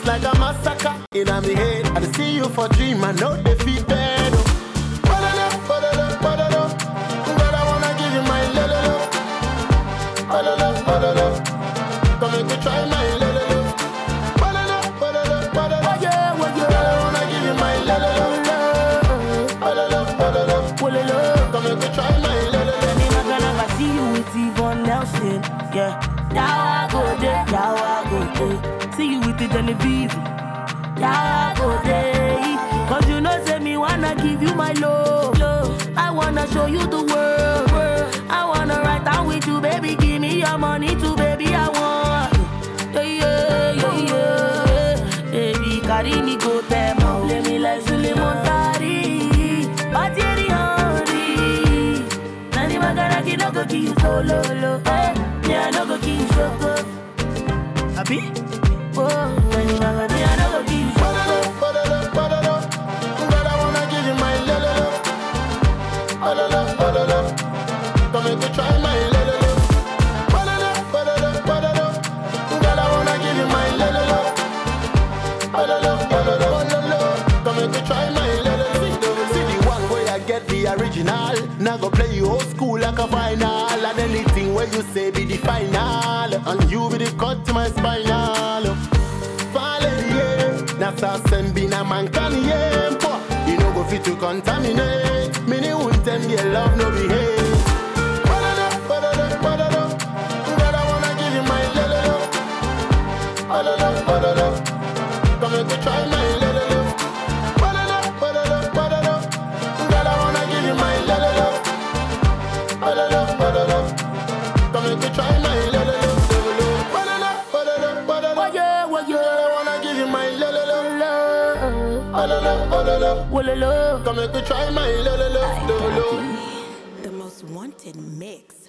It's like a massacre in my head. I see you for dream, I know they feel bad. Girl, I wanna give you my love. Come make me try my love. Girl, I wanna give you my love. Come make me try my love. Me not gonna see you with Yvonne Nelson, yeah. Now I go there, now I go there. See you with the Genevieve, now I go there. Cause you know say me wanna give you my love. I wanna show you the world. I wanna ride down with you, baby. Give me your money too, baby. I want. Yeah. Baby, carry me go there, ma. Let me like Suleiman Tari. Batieri Henry. Nani magaraki no go kill solo. Yeah, no go kill solo. Abi? Oh, nani magaraki no go kill solo. Girl, I wanna give you my love. Come make me try my love. Girl, I wanna give you my love. Come make me try my love. See the one where I get the original. Now go play you old school like a final. And anything where you say be the final. And you be the cut to my spinal. Nasa sembina man can yempo. You know go fit to contaminate. Many won't tell me love no behave. Girl, I wanna give you my love. Come make me try my love. Girl, I wanna give you my love. Come make me try my love. Come make me try my love. The most wanted mix.